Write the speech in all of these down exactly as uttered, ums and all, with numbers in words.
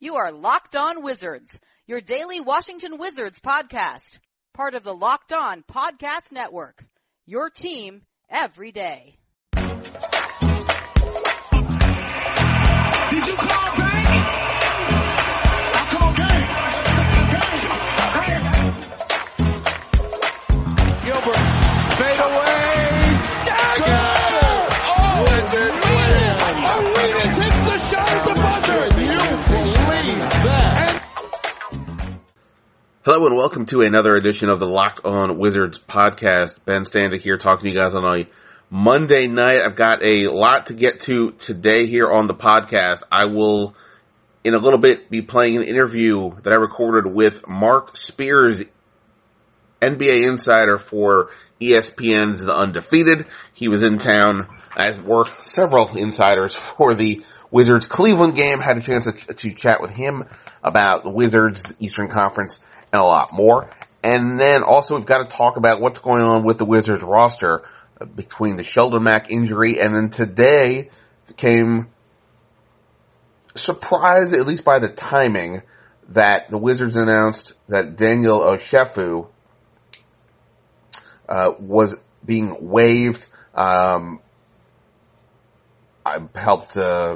You are Locked On Wizards, your daily Washington Wizards podcast, part of the Locked On Podcast Network, your team every day. Did you call back? I called game. Game. Gilbert, fade away. Dagger! Oh, Wizards win. Arenas hits the shot at the buzzer. Can you believe that? Hello and welcome to another edition of the Locked On Wizards podcast. Ben Standig here talking to you guys on a Monday night. I've got a lot to get to today here on the podcast. I will, in a little bit, be playing an interview that I recorded with Mark Spears, N B A insider for E S P N's The Undefeated. He was in town, as were several insiders, for the Wizards Cleveland game. Had a chance to, to chat with him about the Wizards, Eastern Conference, and a lot more. And then also we've got to talk about what's going on with the Wizards roster uh, between the Sheldon Mack injury and then today came surprised, at least by the timing, that the Wizards announced that Daniel Oshefu uh, was being waived. Um, I helped, uh,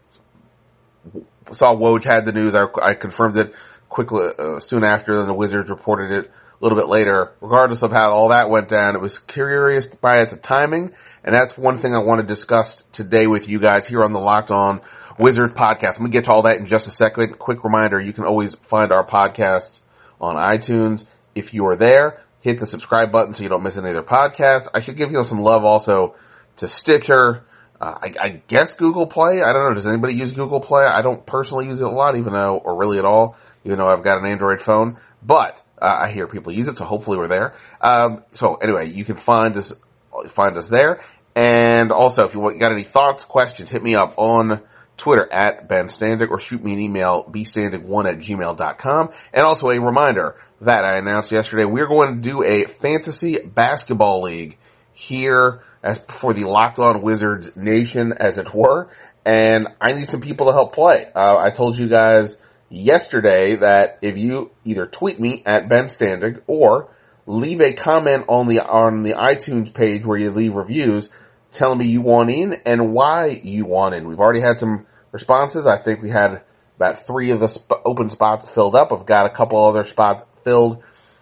saw Woj had the news. I, I confirmed it quickly, uh, soon after, then the Wizards reported it a little bit later. Regardless of how all that went down, it was curious by it the timing, and that's one thing I want to discuss today with you guys here on the Locked On Wizards podcast. I'm going to get to all that in just a second. Quick reminder, you can always find our podcasts on iTunes. If you are there, hit the subscribe button so you don't miss any of their podcasts. I should give you some love also to Stitcher, uh, I, I guess Google Play. I don't know, does anybody use Google Play? I don't personally use it a lot, even though, or really at all, even though I've got an Android phone, but uh, I hear people use it, so hopefully we're there. Um, so anyway, you can find us, find us there. And also, if you want, got any thoughts, questions, hit me up on Twitter at Ben Standig or shoot me an email, b standig one at gmail dot com. And also a reminder that I announced yesterday, we're going to do a fantasy basketball league here as for the Locked On Wizards Nation, as it were. And I need some people to help play. Uh, I told you guys yesterday that if you either tweet me at Ben Standig or leave a comment on the on the iTunes page where you leave reviews telling me you want in and why you want in. We've already had some responses. I think we had about three of the sp- open spots filled up. I've got a couple other spots filled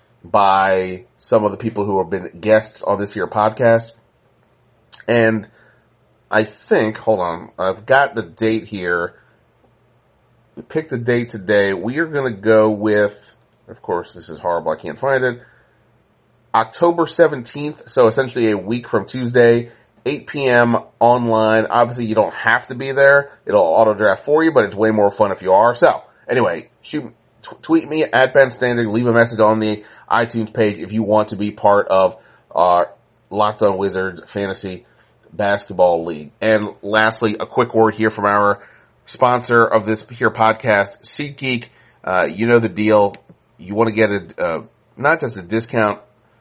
by some of the people who have been guests on this here podcast. And I think, hold on, I've got the date here. We picked the date today. We are going to go with, of course, this is horrible. I can't find it. October seventeenth. So essentially a week from Tuesday, eight p.m. online. Obviously, you don't have to be there. It'll auto draft for you, but it's way more fun if you are. So anyway, shoot, t- tweet me at Ben Standig. Leave a message on the iTunes page if you want to be part of our Locked On Wizards Fantasy Basketball League. And lastly, a quick word here from our sponsor of this here podcast, SeatGeek. Uh, you know the deal. You want to get a, uh, not just a discount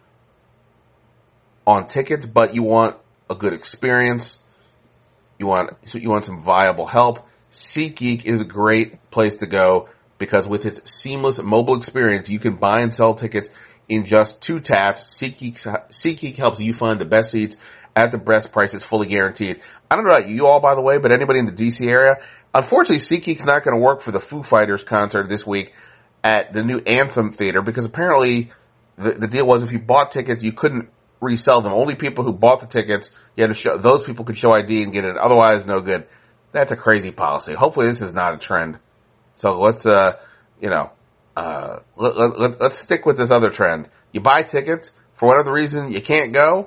on tickets, but you want a good experience. You want, you want some viable help. SeatGeek is a great place to go because with its seamless mobile experience, you can buy and sell tickets in just two taps. SeatGeek, SeatGeek helps you find the best seats at the best prices, fully guaranteed. I don't know about you all, by the way, but anybody in the D C area, unfortunately, SeatGeek's not going to work for the Foo Fighters concert this week at the new Anthem Theater because apparently the, the deal was if you bought tickets, you couldn't resell them. Only people who bought the tickets, you had to show, those people could show I D and get it. Otherwise, no good. That's a crazy policy. Hopefully, this is not a trend. So let's, uh, you know, uh, let, let, let, let's stick with this other trend. You buy tickets for whatever reason you can't go.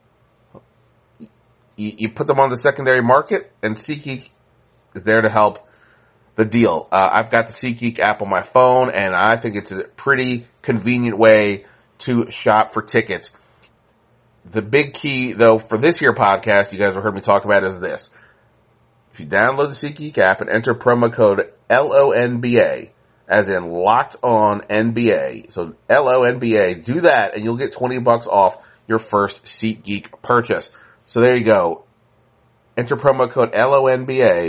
You, you put them on the secondary market, and SeatGeek is there to help the deal. Uh, I've got the SeatGeek app on my phone, and I think it's a pretty convenient way to shop for tickets. The big key, though, for this here podcast, you guys have heard me talk about, is this. If you download the SeatGeek app and enter promo code L O N B A, as in Locked On N B A, so L O N B A, do that, and you'll get twenty bucks off your first SeatGeek purchase. So there you go. Enter promo code L O N B A,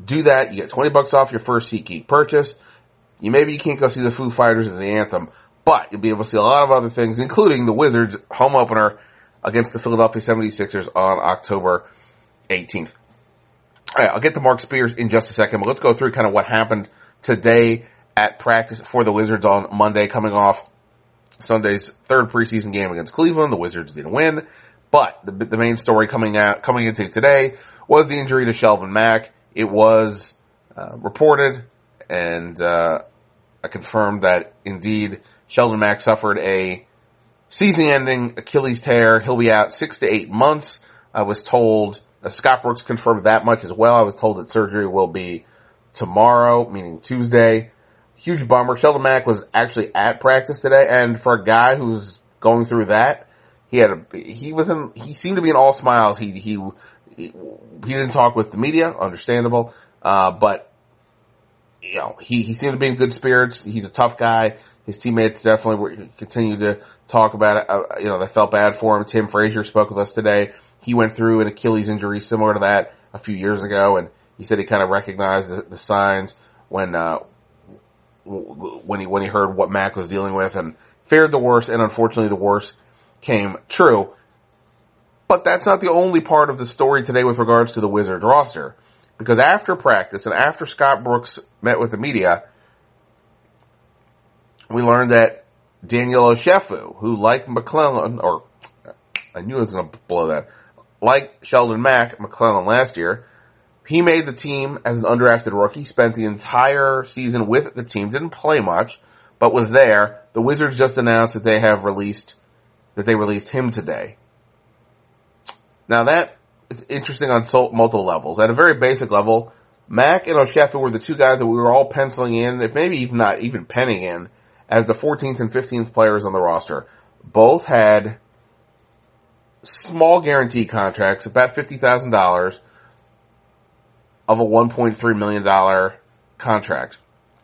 Do that. You get twenty bucks off your first SeatGeek purchase. You maybe you can't go see the Foo Fighters at the Anthem, but you'll be able to see a lot of other things, including the Wizards home opener against the Philadelphia seventy-sixers on October eighteenth. All right, I'll get to Mark Spears in just a second, but let's go through kind of what happened today at practice for the Wizards on Monday, coming off Sunday's third preseason game against Cleveland. The Wizards didn't win, but the, the main story coming out, coming into today was the injury to Shelvin Mack. It was uh, reported and uh, confirmed that indeed Sheldon Mack suffered a season-ending Achilles tear. He'll be out six to eight months. I was told, uh, Scott Brooks confirmed that much as well. I was told that surgery will be tomorrow, meaning Tuesday. Huge bummer. Sheldon Mack was actually at practice today, and for a guy who's going through that, he had a, he was in, he seemed to be in all smiles. He, he, he, he didn't talk with the media, understandable, uh, but, you know, he, he seemed to be in good spirits. He's a tough guy. His teammates definitely were, continued to talk about it. Uh, you know, they felt bad for him. Tim Frazier spoke with us today. He went through an Achilles injury similar to that a few years ago, and he said he kind of recognized the, the signs when, uh, when he, when he heard what Mack was dealing with and feared the worst, and unfortunately the worst came true. But that's not the only part of the story today with regards to the Wizards roster. Because after practice and after Scott Brooks met with the media, we learned that Daniel Oshefu, who like McClellan, or I knew I was going to blow that, like Sheldon Mack, McClellan last year, he made the team as an undrafted rookie, spent the entire season with the team, didn't play much, but was there. The Wizards just announced that they have released, that they released him today. Now that is interesting on multiple levels. At a very basic level, Mack and Oshefu were the two guys that we were all penciling in, if maybe even not even penning in, as the fourteenth and fifteenth players on the roster. Both had small guarantee contracts, about fifty thousand dollars of a one point three million dollars contract.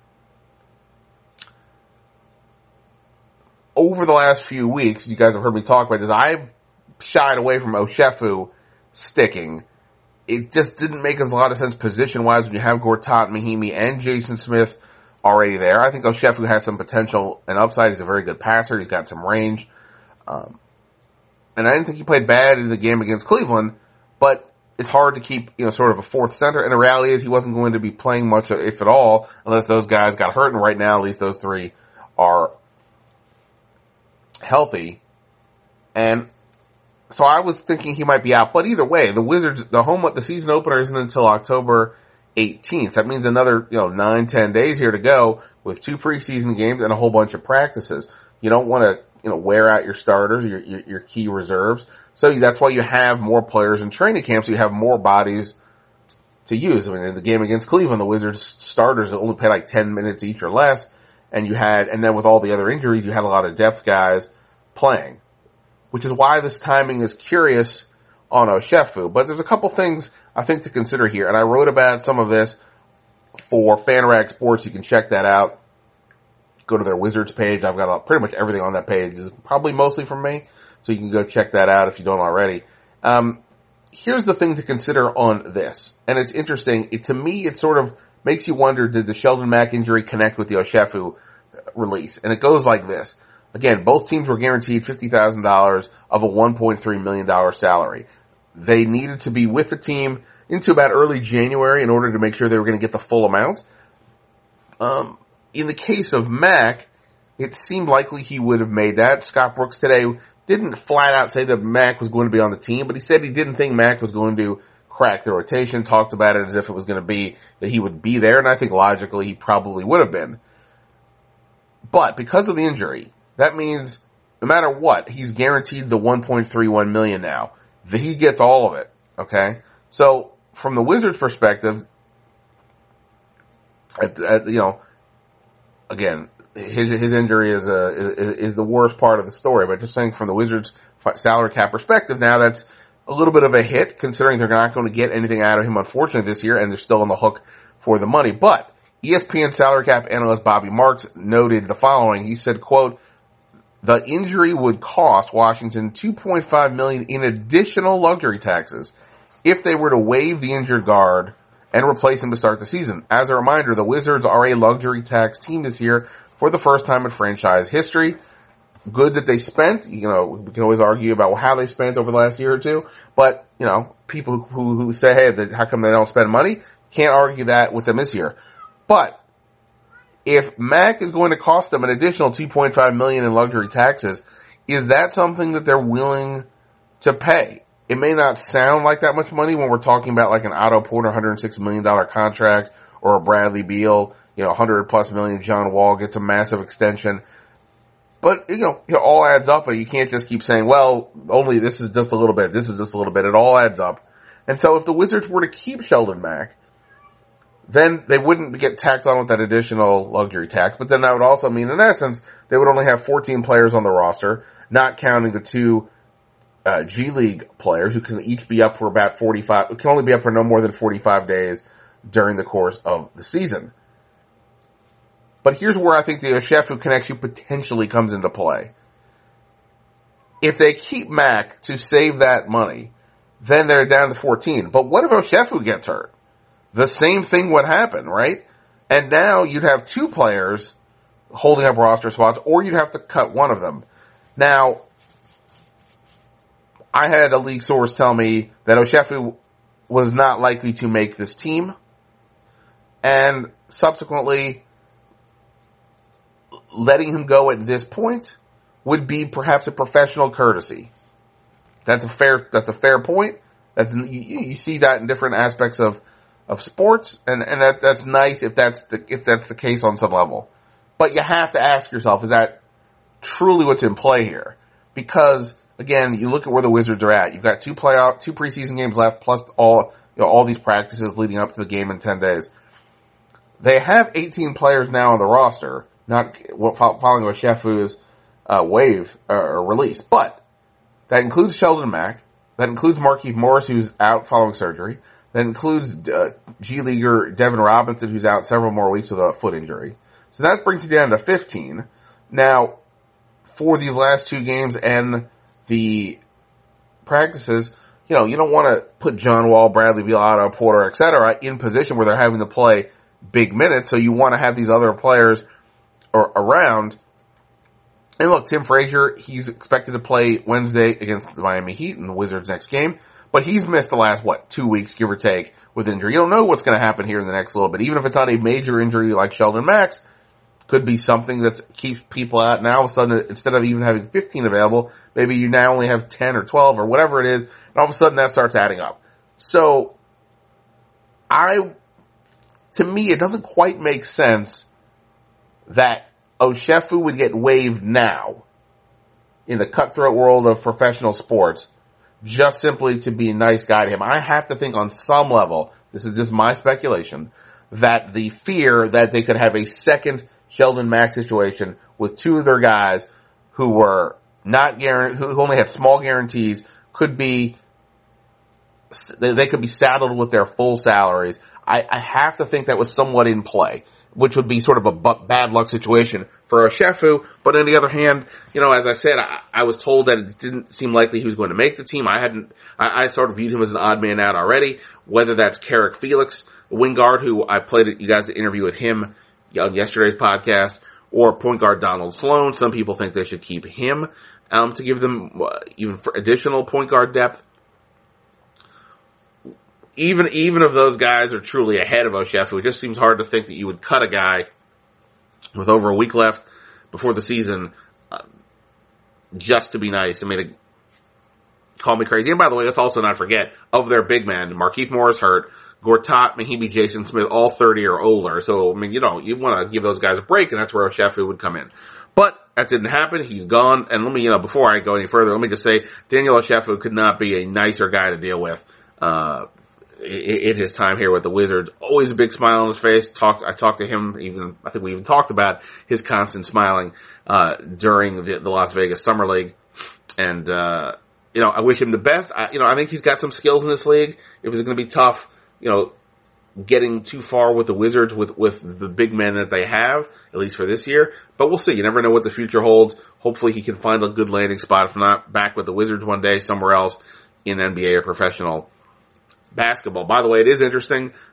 Over the last few weeks, you guys have heard me talk about this, I shied away from Oshefu sticking. It just didn't make a lot of sense position-wise when you have Gortat, Mahimi, and Jason Smith already there. I think Oshefu has some potential and upside. He's a very good passer. He's got some range. Um, and I didn't think he played bad in the game against Cleveland, but it's hard to keep, you know, sort of a fourth center. And the reality is he wasn't going to be playing much, if at all, unless those guys got hurt. And right now, at least those three are healthy. And so I was thinking he might be out. But either way, the Wizards, the home, the season opener isn't until October eighteenth. That means another, you know, nine, ten days here to go with two preseason games and a whole bunch of practices. You don't want to, you know, wear out your starters, your, your, your key reserves. So that's why you have more players in training camp, so you have more bodies to use. I mean, in the game against Cleveland, the Wizards starters only played like ten minutes each or less, and you had, and then with all the other injuries, you had a lot of depth guys playing. Which is why this timing is curious on Oshefu. But there's a couple things I think to consider here, and I wrote about some of this for FanRag Sports. You can check that out. Go to their Wizards page. I've got pretty much everything on that page. It's probably mostly from me, so you can go check that out if you don't already. Um, here's the thing to consider on this, and it's interesting. It, to me, it sort of makes you wonder, did the Sheldon Mack injury connect with the Oshefu release? And it goes like this. Again, both teams were guaranteed fifty thousand dollars of a one point three million dollars salary. They needed to be with the team into about early January in order to make sure they were going to get the full amount. Um, in the case of Mack, it seemed likely he would have made that. Scott Brooks today didn't flat out say that Mack was going to be on the team, but he said he didn't think Mack was going to crack the rotation, talked about it as if it was going to be that he would be there, and I think logically he probably would have been. But because of the injury, that means no matter what, he's guaranteed the one point three one million dollars now. He gets all of it, okay? So, from the Wizards' perspective, at, at, you know, again, his, his injury is, a, is, is the worst part of the story, but just saying from the Wizards' salary cap perspective, now that's a little bit of a hit, considering they're not going to get anything out of him, unfortunately, this year, and they're still on the hook for the money. But E S P N salary cap analyst Bobby Marks noted the following. He said, quote, the injury would cost Washington two point five million dollars in additional luxury taxes if they were to waive the injured guard and replace him to start the season. As a reminder, the Wizards are a luxury tax team this year for the first time in franchise history. Good that they spent. You know, we can always argue about how they spent over the last year or two, but, you know, people who, who say, hey, how come they don't spend money? Can't argue that with them this year. But if Mac is going to cost them an additional two point five million dollars in luxury taxes, is that something that they're willing to pay? It may not sound like that much money when we're talking about like an Otto Porter one hundred six million dollars contract, or a Bradley Beal, you know, one hundred plus million. John Wall gets a massive extension. But, you know, it all adds up, and you can't just keep saying, well, only this is just a little bit, this is just a little bit. It all adds up. And so if the Wizards were to keep Sheldon Mac, then they wouldn't get tacked on with that additional luxury tax. But then that would also mean, in essence, they would only have fourteen players on the roster, not counting the two uh, G League players who can each be up for about forty-five, can only be up for no more than forty-five days during the course of the season. But here's where I think the Oshefu connection potentially comes into play. If they keep Mac to save that money, then they're down to fourteen. But what if Oshefu gets hurt? The same thing would happen, right? And now you'd have two players holding up roster spots, or you'd have to cut one of them. Now, I had a league source tell me that Oshefu was not likely to make this team, and subsequently letting him go at this point would be perhaps a professional courtesy. That's a fair, that's a fair point. That's, you, you see that in different aspects of, of sports, and, and that, that's nice if that's the, if that's the case on some level. But you have to ask yourself, is that truly what's in play here? Because, again, you look at where the Wizards are at. You've got two playoff, two preseason games left, plus all, you know, all these practices leading up to the game in ten days. They have eighteen players now on the roster, not following Oshefu's uh, wave uh, or release, but that includes Sheldon Mac, that includes Markieff Morris, who's out following surgery, that includes uh, G Leaguer Devin Robinson, who's out several more weeks with a foot injury. So that brings you down to fifteen. Now, for these last two games and the practices, you know, you don't want to put John Wall, Bradley Beal, Otto Porter, et cetera in position where they're having to play big minutes, so you want to have these other players or around. And look, Tim Frazier, he's expected to play Wednesday against the Miami Heat in the Wizards' next game, but he's missed the last, what, two weeks, give or take, with injury. You don't know what's going to happen here in the next little bit. Even if it's not a major injury like Sheldon Max, could be something that keeps people out. Now all of a sudden, instead of even having fifteen available, maybe you now only have ten or twelve or whatever it is, and all of a sudden that starts adding up. So, I, to me, it doesn't quite make sense that Oshefu would get waived now in the cutthroat world of professional sports just simply to be a nice guy to him. I have to think on some level, this is just my speculation, that the fear that they could have a second Sheldon Mack situation with two of their guys who were not guaranteed, who only had small guarantees, could be, they could be saddled with their full salaries. I, I have to think that was somewhat in play, which would be sort of a bad luck situation for Oshefu. But on the other hand, you know, as I said, I, I was told that it didn't seem likely he was going to make the team. I hadn't, I, I sort of viewed him as an odd man out already, whether that's Carrick Felix, the wing guard, who I played you guys an interview with him on yesterday's podcast, or point guard Donald Sloan. Some people think they should keep him, um, to give them uh, even for additional point guard depth. Even, even if those guys are truly ahead of Oshefu, it just seems hard to think that you would cut a guy with over a week left before the season, uh, just to be nice. I mean, they call me crazy. And by the way, let's also not forget, of their big men, Markieff Morris hurt, Gortat, Mahimi, Jason Smith, all thirty or older. So, I mean, you know, you want to give those guys a break, and that's where Oshefu would come in. But that didn't happen. He's gone. And let me, you know, before I go any further, let me just say, Daniel Oshefu could not be a nicer guy to deal with, uh, in his time here with the Wizards. Always a big smile on his face. Talked, I talked to him, even, I think we even talked about his constant smiling, uh, during the, the Las Vegas Summer League. And, uh, you know, I wish him the best. I, you know, I think he's got some skills in this league. It was going to be tough, you know, getting too far with the Wizards with, with the big men that they have, at least for this year. But we'll see. You never know what the future holds. Hopefully he can find a good landing spot, if not back with the Wizards one day, somewhere else in N B A or professional basketball. By the way, it is interesting.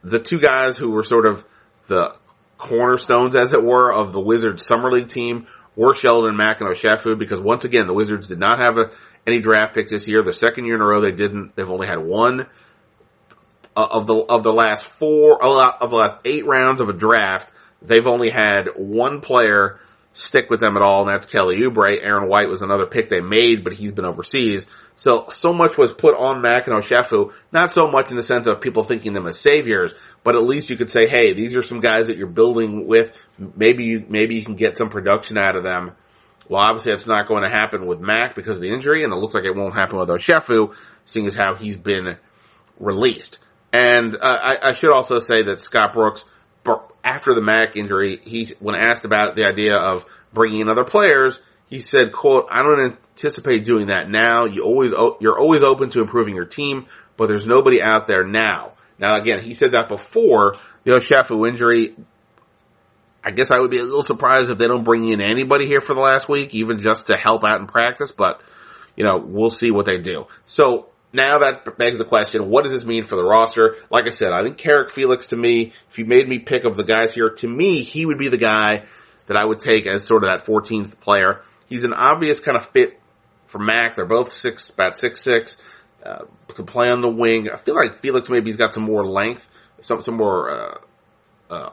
the two guys who were sort of the cornerstones, as it were, of the Wizards Summer League team were Sheldon Mack and Oshafu, because once again, the Wizards did not have a, any draft picks this year. The second year in a row they didn't. They've only had one uh, of the of the last four of the last eight rounds of a draft. They've only had one player stick with them at all, and that's Kelly Oubre. Aaron White was another pick they made, but he's been overseas. So, so much was put on Mack and Oshafu, not so much in the sense of people thinking them as saviors, but at least you could say, hey, these are some guys that you're building with. Maybe you, maybe you can get some production out of them. Well, obviously that's not going to happen with Mack because of the injury, and it looks like it won't happen with Oshafu, seeing as how he's been released. And, uh, I, I should also say that Scott Brooks, after the Mack injury, he, when asked about the idea of bringing in other players, he said, quote, I don't anticipate doing that now. You always, you're always open to improving your team, but there's nobody out there now. Now again, he said that before the Oshafu injury. I guess I would be a little surprised if they don't bring in anybody here for the last week, even just to help out in practice, but, you know, we'll see what they do. So, now that begs the question, what does this mean for the roster? Like I said, I think Carrick Felix, to me, if you made me pick of the guys here, to me, he would be the guy that I would take as sort of that fourteenth player. He's an obvious kind of fit for Mack. They're both six, about six six, uh, can play on the wing. I feel like Felix maybe he's got some more length, some, some more, uh, uh,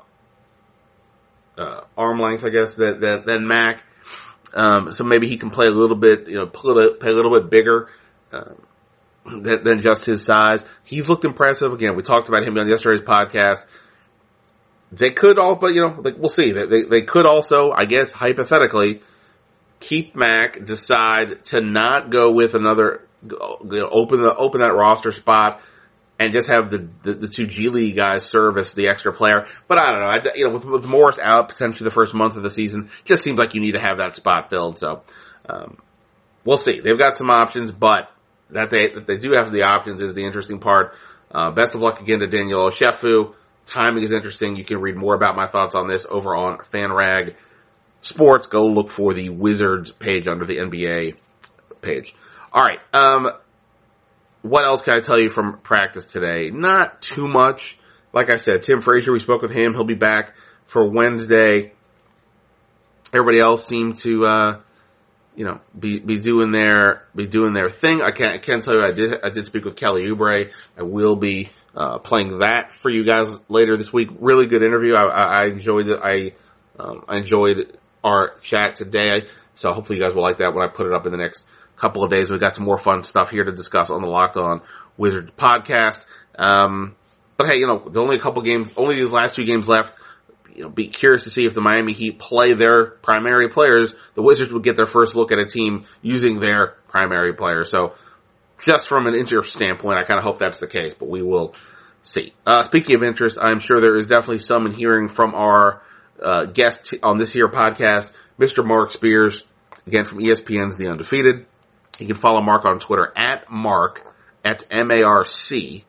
uh, arm length, I guess, than, than, than Mack. Um, so maybe he can play a little bit, you know, play, play a little bit bigger. Um, Than, than just his size. He's looked impressive. Again, we talked about him on yesterday's podcast. They could all, but you know, like, we'll see. They, they, they could also, I guess, hypothetically, keep Mack, decide to not go with another, you know, open the, open that roster spot, and just have the, the, the two G League guys serve as the extra player. But I don't know. I, you know, with, with Morris out potentially the first month of the season, just seems like you need to have that spot filled. So, um, we'll see. They've got some options, but That they, that they do have the options is the interesting part. Uh, best of luck again to Daniel Oshafu. Timing is interesting. You can read more about my thoughts on this over on FanRag Sports. Go look for the Wizards page under the N B A page. Alright, um, what else can I tell you from practice today? Not too much. Like I said, Tim Frazier, we spoke with him. He'll be back for Wednesday. Everybody else seemed to, uh, you know, be, be doing their, be doing their thing. I can't, I can't tell you, I did, I did speak with Kelly Oubre. I will be, uh, playing that for you guys later this week. Really good interview. I, I, I enjoyed it. I, um, I enjoyed our chat today. So hopefully you guys will like that when I put it up in the next couple of days. We've got some more fun stuff here to discuss on the Locked On Wizards podcast. Um, but hey, you know, there's only a couple games, only these last two games left. You know, be curious to see if the Miami Heat play their primary players. The Wizards would get their first look at a team using their primary players. So, just from an interest standpoint, I kind of hope that's the case, but we will see. Uh, speaking of interest, I'm sure there is definitely some in hearing from our uh, guest on this here podcast, Mister Mark Spears, again from E S P N's The Undefeated. You can follow Mark on Twitter at Mark, at M A R C,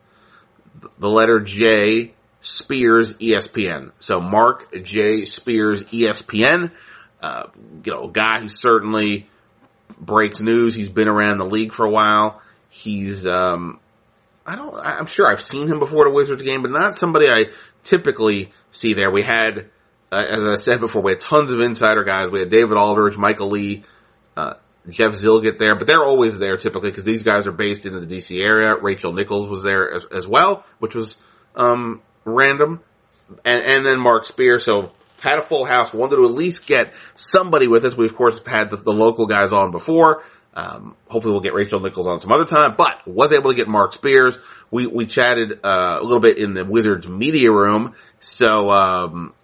the letter J, Spears E S P N. So Mark J. Spears E S P N, uh, you know, a guy who certainly breaks news. He's been around the league for a while. He's, um, I don't, I'm sure I've seen him before at a Wizards game, but not somebody I typically see there. We had, uh, as I said before, we had tons of insider guys. We had David Aldridge, Michael Lee, uh, Jeff Zilgett there, but they're always there typically because these guys are based in the D C area. Rachel Nichols was there as, as well, which was, um, random, and, and then Mark Spears, so had a full house, wanted to at least get somebody with us. We, of course, had the, the local guys on before. Um, hopefully we'll get Rachel Nichols on some other time, but was able to get Mark Spears. We, we chatted, uh, a little bit in the Wizards media room, so, um,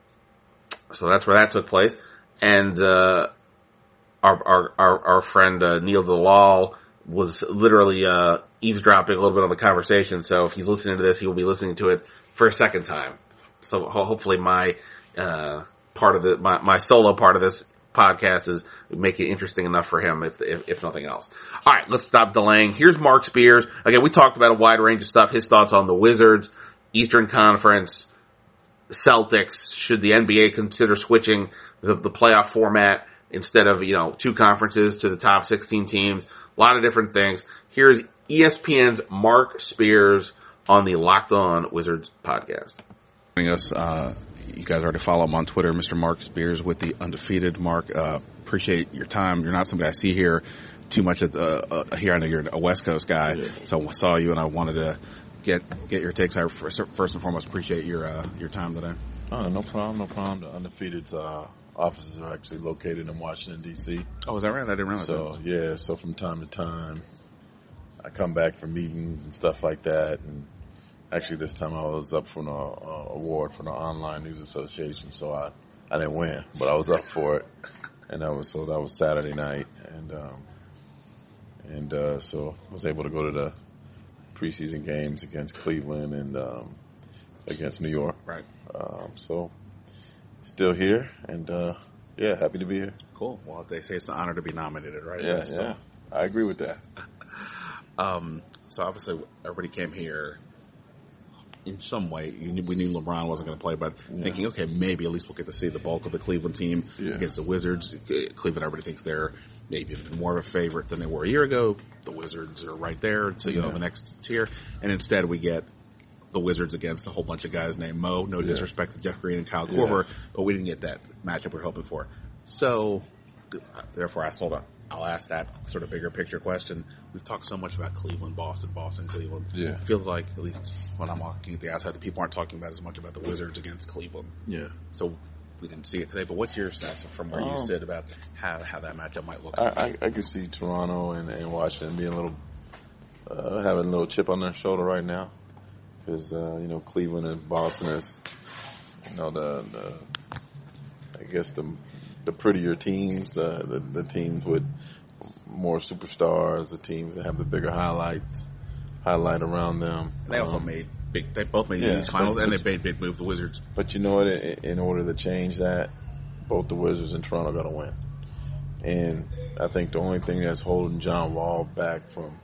so that's where that took place, and, uh, our, our, our, our friend, uh, Neil Dalal was literally, uh, eavesdropping a little bit on the conversation, so if he's listening to this, he will be listening to it for a second time. So ho- hopefully my, uh, part of the, my, my solo part of this podcast is make it interesting enough for him, if, if, if nothing else. Alright, let's stop delaying. Here's Mark Spears. Again, we talked about a wide range of stuff, his thoughts on the Wizards, Eastern Conference, Celtics, should the N B A consider switching the, the playoff format instead of, you know, two conferences to the top sixteen teams, a lot of different things. Here's E S P N's Mark Spears on the Locked On Wizards podcast. Us, uh, you guys already follow him on Twitter, Mister Mark Spears with the Undefeated. Mark, uh, appreciate your time. You're not somebody I see here too much at the, uh, here. I know you're a West Coast guy, yeah. So I saw you and I wanted to get get your takes. I first and foremost appreciate your uh, your time today. Oh, no problem, no problem. The Undefeated's uh, offices are actually located in Washington, D C. Oh, is that right? I didn't realize so, that. So, yeah, so from time to time, I come back for meetings and stuff like that. And actually, this time I was up for an uh, award for the Online News Association, so I, I didn't win, but I was up for it. And that was so that was Saturday night, and um, and uh, so I was able to go to the preseason games against Cleveland and um, against New York. Right. Um, so still here, and uh, yeah, happy to be here. Cool. Well, they say it's an honor to be nominated, right? Yeah, yeah. yeah. I agree with that. um, so obviously everybody came here in some way. You knew, we knew LeBron wasn't going to play, but yeah. thinking, okay, maybe at least we'll get to see the bulk of the Cleveland team yeah. against the Wizards. Cleveland, everybody thinks they're maybe more of a favorite than they were a year ago. The Wizards are right there to, you yeah. know, the next tier. And instead we get the Wizards against a whole bunch of guys named Mo. No yeah. disrespect to Jeff Green and Kyle Korver, yeah. but we didn't get that matchup we we're hoping for. So, therefore, I sold up. I'll ask that sort of bigger picture question. We've talked so much about Cleveland, Boston, Boston, Cleveland. Yeah. It feels like, at least when I'm looking at the outside, the people aren't talking about as much about the Wizards against Cleveland. Yeah. So we didn't see it today, but what's your sense from where um, you sit about how how that matchup might look? I, I, I could see Toronto and, and Washington being a little, uh, having a little chip on their shoulder right now. Because, uh, you know, Cleveland and Boston is, you know, the, the I guess the the prettier teams, the, the, the teams with more superstars, the teams that have the bigger highlights, highlight around them. They also um, made big, they both made yeah, these finals, but, and they made big move the Wizards. But you know what, in, in order to change that, both the Wizards and Toronto got to win. And I think the only thing that's holding John Wall back from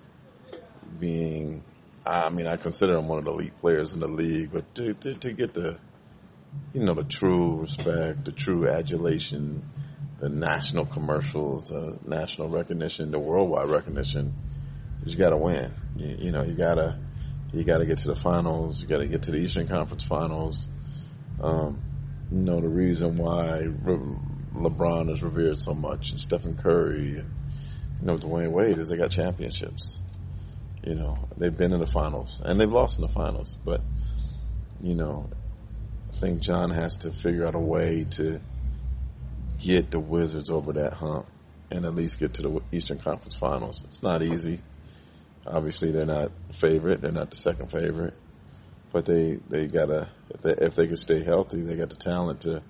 being, I mean, I consider him one of the elite players in the league, but to, to, to get the, you know, the true respect, the true adulation, the national commercials, the national recognition, the worldwide recognition, you got to win. You, you know, you gotta, you gotta get to the finals. You gotta get to the Eastern Conference Finals. Um, you know, the reason why Re- LeBron is revered so much, and Stephen Curry, and, you know, Dwayne Wade, is they got championships. You know, they've been in the finals, and they've lost in the finals, but, you know, I think John has to figure out a way to get the Wizards over that hump and at least get to the Eastern Conference Finals. It's not easy. Obviously, they're not favorite. They're not the second favorite. But they, they got to, if they, if they can stay healthy, they got the talent to,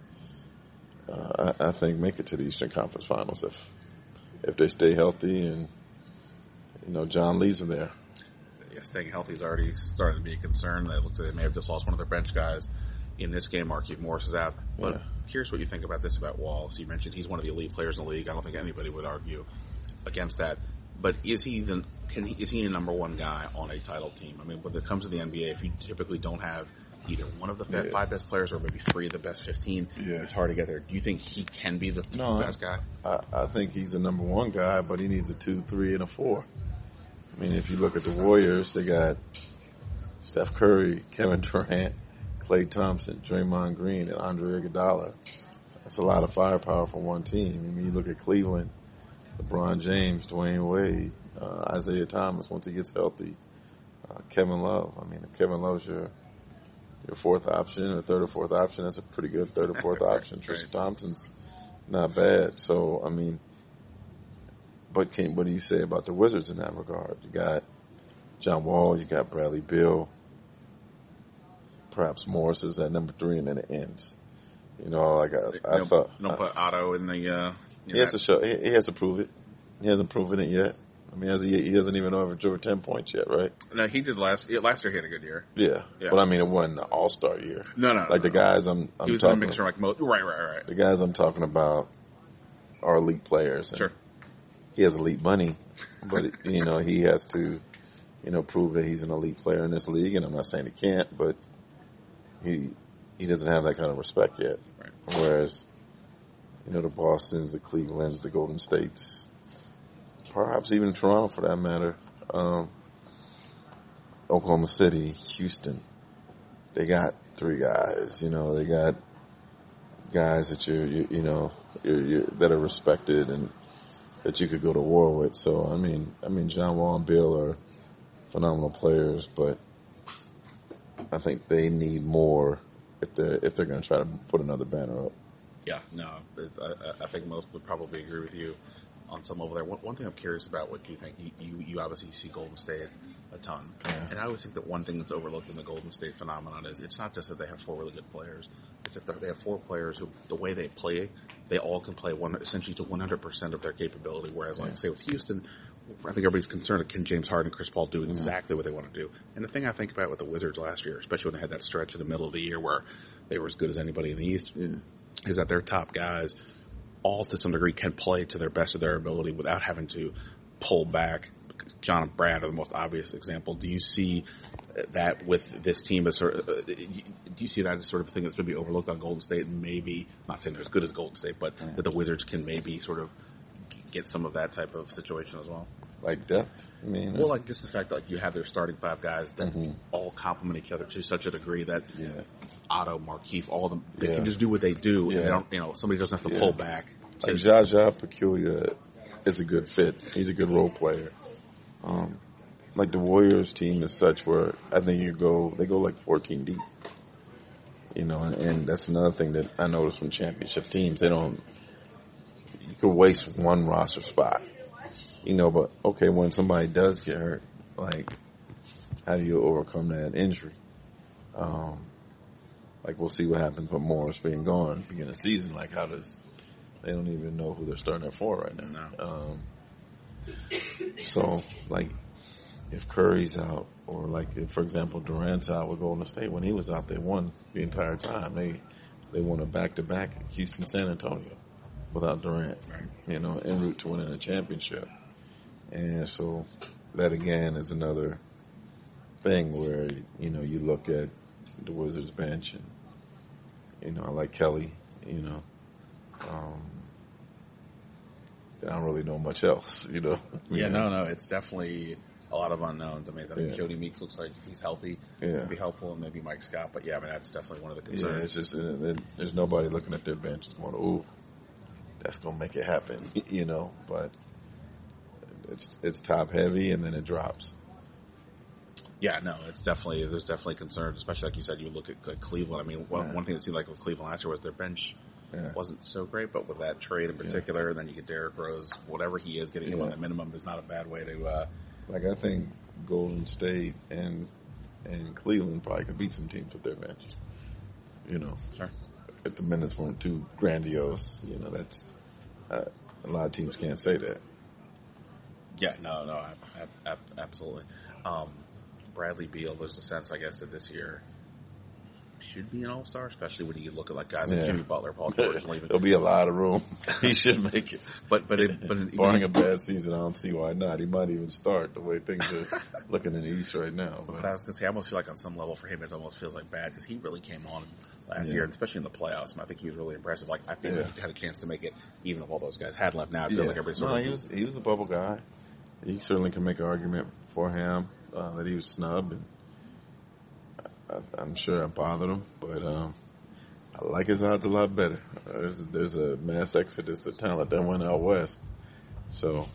uh, I, I think, make it to the Eastern Conference Finals if if they stay healthy and, you know, John leads them there. Yeah, staying healthy is already starting to be a concern. It looks like they may have just lost one of their bench guys in this game. Markieff Morris is out. But yeah. Here's what you think about this about Wall. So you mentioned he's one of the elite players in the league. I don't think anybody would argue against that. But is he the can he, is he a number one guy on a title team? I mean, when it comes to the N B A, if you typically don't have either one of the yeah. five best players or maybe three of the best fifteen, yeah. it's hard to get there. Do you think he can be the no, best guy? I, I think he's a number one guy, but he needs a two, three, and a four. I mean, if you look at the Warriors, they got Steph Curry, Kevin Durant, Klay Thompson, Draymond Green, and Andre Iguodala. That's a lot of firepower for one team. I mean, you look at Cleveland, LeBron James, Dwayne Wade, uh, Isaiah Thomas once he gets healthy, uh, Kevin Love. I mean, if Kevin Love's your your fourth option or third or fourth option, that's a pretty good third or fourth option. Tristan right. Thompson's not bad. So, I mean, but can, what do you say about the Wizards in that regard? You got John Wall, you got Bradley Beal, perhaps Morris is at number three, and then it ends. You know, like I, you I don't, thought. You don't put Otto in the. Uh, he has to show. He, he has to prove it. He hasn't proven it yet. I mean, has he, he doesn't even know if it's over ten points yet, right? No, he did last. Last year, he had a good year. Yeah, yeah. But I mean, it wasn't an All Star year. No, no, like no, the guys I'm. I'm he was talking, in a mixture like most. Right, right, right. The guys I'm talking about are elite players. Sure. He has elite money, but you know he has to, you know, prove that he's an elite player in this league. And I'm not saying he can't, but he he doesn't have that kind of respect yet. Right. Whereas, you know, the Bostons, the Clevelands, the Golden States, perhaps even Toronto for that matter, um, Oklahoma City, Houston, they got three guys. You know, they got guys that you're, you, you know, you're, you're, that are respected and that you could go to war with. So I mean, I mean, John Wall and Bill are phenomenal players, but I think they need more if they're if they're going to try to put another banner up. Yeah, no, it, I, I think most would probably agree with you on some level there. One, one thing I'm curious about, what do you think? You, you, you obviously see Golden State a ton. Yeah. And I always think that one thing that's overlooked in the Golden State phenomenon is it's not just that they have four really good players. It's that they have four players who, the way they play, they all can play one essentially to one hundred percent of their capability. Whereas, like, yeah. say, with Houston, I think everybody's concerned that can James Harden and Chris Paul do exactly what they want to do. And the thing I think about with the Wizards last year, especially when they had that stretch in the middle of the year where they were as good as anybody in the East, yeah. is that their top guys all to some degree can play to their best of their ability without having to pull back. John and Brad are the most obvious example. Do you see that with this team as sort of, uh, do you see that as sort of thing that's going to be overlooked on Golden State, and maybe, not saying they're as good as Golden State, but yeah. that the Wizards can maybe sort of get some of that type of situation as well? Like depth? I mean, well, like just the fact that like, you have their starting five guys that mm-hmm. all complement each other to such a degree that yeah. Otto, Markieff, all of them, they yeah. can just do what they do. Yeah. And they don't, you know, somebody doesn't have to yeah. pull back. Like Jaja Pachulia is a good fit. He's a good role player. Um, like the Warriors team is such where I think you go, they go like fourteen deep. You know, and, and that's another thing that I noticed from championship teams. They don't, you could waste one roster spot. You know, but okay, when somebody does get hurt, like, how do you overcome that injury? Um, like, we'll see what happens with Morris being gone beginning of the season. Like, how does, they don't even know who they're starting at for right now. No. Um, so, like, if Curry's out, or like, if, for example, Durant's out with Golden State, when he was out, they won the entire time. They, they won a back-to-back Houston, San Antonio without Durant, right. you know, en route to winning a championship. And so that, again, is another thing where, you know, you look at the Wizards bench and, you know, I like Kelly, you know. Um, I don't really know much else, you know. Yeah, no, no, it's definitely a lot of unknowns. I mean, I think Yeah. Jody Meeks looks like if he's healthy, Yeah. would be helpful, and maybe Mike Scott. But yeah, I mean, that's definitely one of the concerns. Yeah, it's just, uh, there's nobody looking at their bench going, ooh, that's going to make it happen, you know, but it's it's top heavy and then it drops. Yeah, no, it's definitely, there's definitely concerns, especially like you said, you look at, at Cleveland. I mean, one, Yeah. one thing that seemed like with Cleveland last year was their bench Yeah. wasn't so great, but with that trade in particular, and then you get Derrick Rose, whatever he is, getting him Yeah. on the minimum is not a bad way to, uh, Like, I think Golden State and and Cleveland probably could beat some teams with their bench. You know, Sure. if the minutes weren't too grandiose, you know, that's, uh, a lot of teams can't say that. yeah, no, no, ab- ab- ab- absolutely. Um, Bradley Beal, there's a sense, I guess, that this year should be an all-star, especially when you look at like guys like Yeah. Jimmy Butler, Paul George, and leaving. There'll be a lot of room. He should make it. But but it, but it, Barring a bad season, I don't see why not. He might even start the way things are looking in the East right now. But But I was going to say, I almost feel like on some level for him, it almost feels like bad because he really came on last Yeah. year, and especially in the playoffs. And I think he was really impressive. Like I feel Yeah. like he had a chance to make it, even if all those guys had left. Now it feels like everybody's sort no, of. he was he was a bubble guy. You certainly can make an argument for him uh, that he was snubbed, and I, I'm sure I bothered him, but um, I like his odds a lot better. Uh, there's, there's a mass exodus of talent that went out west, so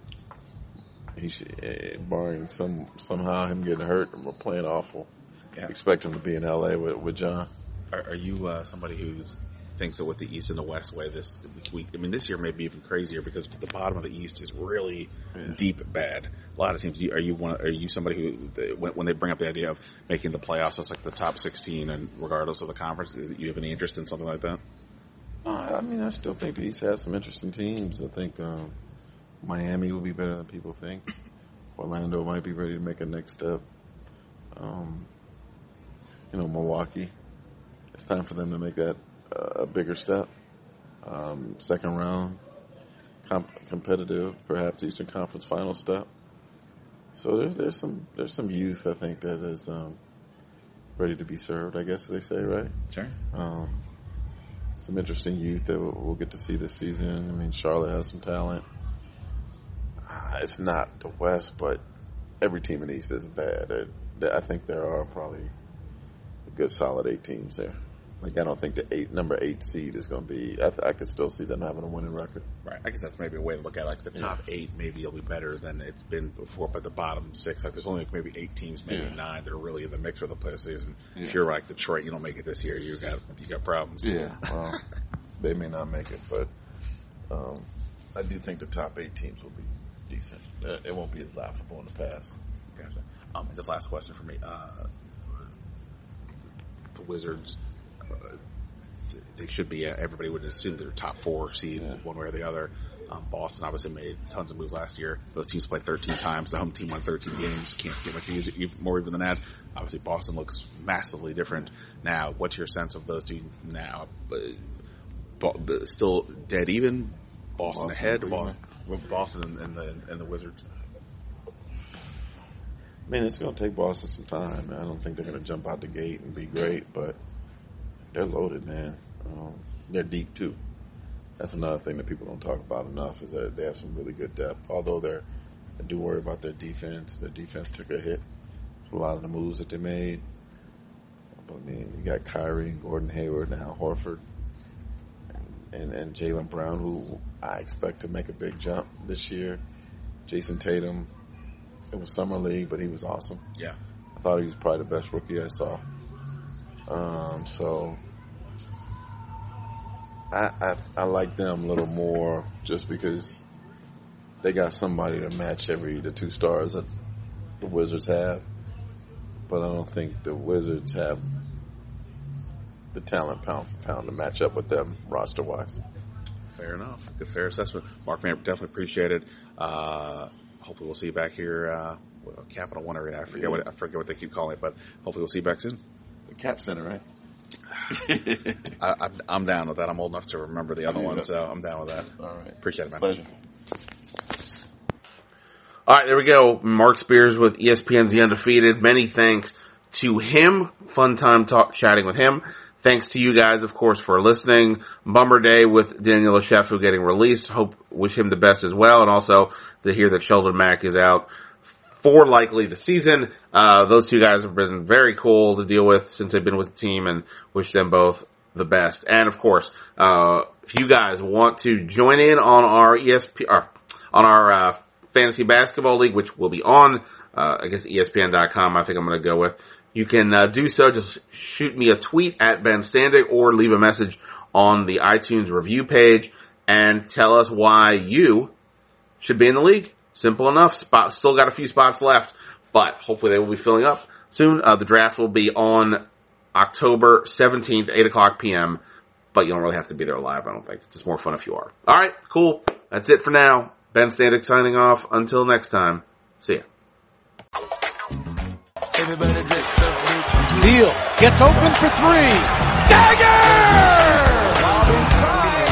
he should, eh, barring some somehow him getting hurt and we're playing awful, Yeah. expect him to be in L A with, with John. Are, are you uh, somebody who's thinks that with the East and the West way, this we, I mean, this year may be even crazier because the bottom of the East is really Yeah. deep bad. A lot of teams. Are you one? Are you somebody who, when, when they bring up the idea of making the playoffs, it's like the top sixteen, and regardless of the conference, is, you have any interest in something like that? Uh, I mean, I still think the East has some interesting teams. I think um, Miami will be better than people think. Orlando might be ready to make a next step. Um, you know, Milwaukee, it's time for them to make that uh, a bigger step. Um, second round, comp- competitive, perhaps Eastern Conference final step. So there's there's some there's some youth I think that is um, ready to be served. I guess they say, right? Sure. Um, some interesting youth that we'll, we'll get to see this season. I mean, Charlotte has some talent. Uh, it's not the West, but every team in the East isn't bad. They're, I think there are probably a good solid eight teams there. Like, I don't think the eight number eight seed is going to be. I, th- I could still see them having a winning record. Right. I guess that's maybe a way to look at it. Like the top yeah. eight, maybe it'll be better than it's been before. But the bottom six, like there's only like maybe eight teams, maybe yeah. nine that are really in the mix for the postseason. Yeah. If you're like Detroit, you don't make it this year, you got you got problems. Yeah. Well, they may not make it, but um, I do think the top eight teams will be decent. It won't be as laughable in the past. Gotcha. Um, and this last question for me: uh, the Wizards. Uh, they should be, uh, everybody would assume they're top four seed yeah. one way or the other. Um, Boston obviously made tons of moves last year. Those teams played thirteen times. The home team won thirteen games. Can't get much even, more even than that. Obviously, Boston looks massively different now. What's your sense of those two now? But still dead even? Boston, Boston ahead? Boston, Boston and, and, the, and the Wizards? I mean, it's going to take Boston some time. I don't think they're going to jump out the gate and be great, but they're loaded, man. Um, they're deep, too. That's another thing that people don't talk about enough is that they have some really good depth. Although they're, I do worry about their defense. Their defense took a hit with a lot of the moves that they made. But, I mean, you got Kyrie and Gordon Hayward and Al Horford and, and, and Jaylen Brown, who I expect to make a big jump this year. Jason Tatum, it was Summer League, but he was awesome. Yeah. I thought he was probably the best rookie I saw. Um, so I, I I like them a little more just because they got somebody to match every the two stars that the Wizards have. But I don't think the Wizards have the talent pound for pound to match up with them roster wise. Fair enough. Good fair assessment. Mark, man, definitely appreciate it. Uh, hopefully we'll see you back here. Uh, Capital One Arena. I forget yeah. what I forget what they keep calling it, but hopefully we'll see you back soon. The Cap Center, right? I, I'm, I'm down with that. I'm old enough to remember the other yeah. one, so I'm down with that. All right. Appreciate it, man. Pleasure. All right, there we go. Mark Spears with E S P N's The Undefeated. Many thanks to him. Fun time talk, chatting with him. Thanks to you guys, of course, for listening. Bummer day with Daniel Oshefo getting released. Hope, wish him the best as well. And also to hear that Sheldon Mack is out for likely the season. Uh, those two guys have been very cool to deal with since they've been with the team, and wish them both the best. And of course, uh, if you guys want to join in on our E S P, or on our, uh, fantasy basketball league, which will be on, uh, I guess E S P N dot com, I think I'm going to go with. You can, uh, do so. Just shoot me a tweet at Ben Standig or leave a message on the iTunes review page and tell us why you should be in the league. Simple enough. Spot, still got a few spots left, but hopefully they will be filling up soon. Uh, the draft will be on October seventeenth, eight o'clock p.m., but you don't really have to be there live, I don't think. It's just more fun if you are. All right, cool. That's it for now. Ben Standig signing off. Until next time, see ya. Neal gets open for three. Dagger!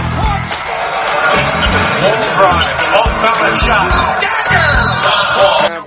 Long drive, off balance shot. Dagger!